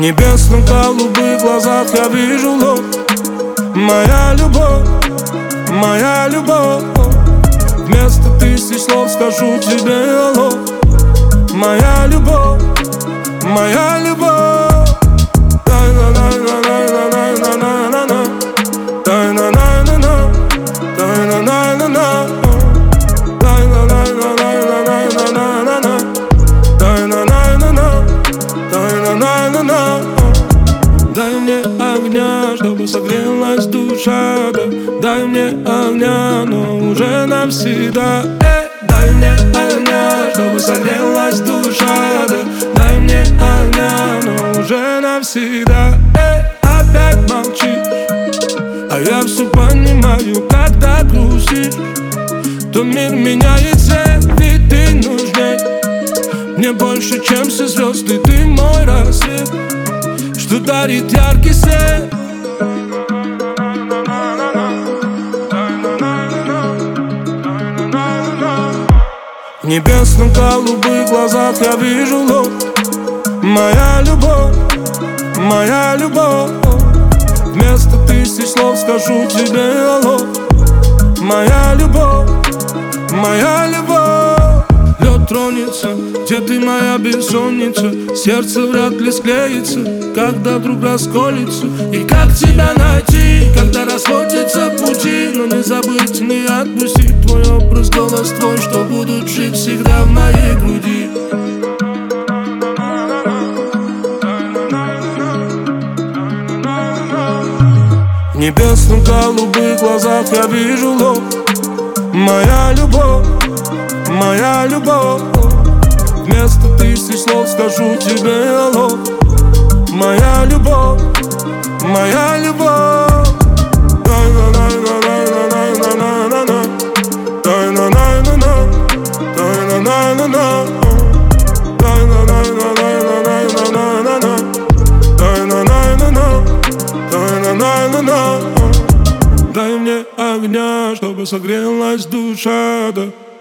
небесно-голубых глазах я вижу ложь. Моя любовь, моя любовь. Вместо тысяч слов скажу тебе алло. Моя любовь, моя любовь. Дай мне огня, чтобы согрелась душа, да. Дай мне огня, но уже навсегда. Дай мне огня, чтобы согрелась душа, да. Дай мне огня, но уже навсегда. Опять молчишь, а я все понимаю, когда грустишь. То мир меняется, ведь ты нужней мне больше, чем все звезды. Ты мой рассвет, что дарит яркий свет. В небесно-голубых глазах я вижу ложь. Моя любовь, моя любовь. Вместо тысяч слов скажу тебе алло. Моя любовь, моя любовь. Лед тронется, где ты моя бессонница. Сердце вряд ли склеится, когда вдруг расколется. И как тебя найти, когда расходятся пути? Но не забыть, не отпустить твой образ, голос твой, что будут жить всегда в моей груди. В небесно-голубых глазах я вижу ложь. Моя любовь, моя любовь. Вместо тысяч слов скажу тебе алло. Моя любовь, моя любовь. Дай мне огня, чтобы согрелась душа, да.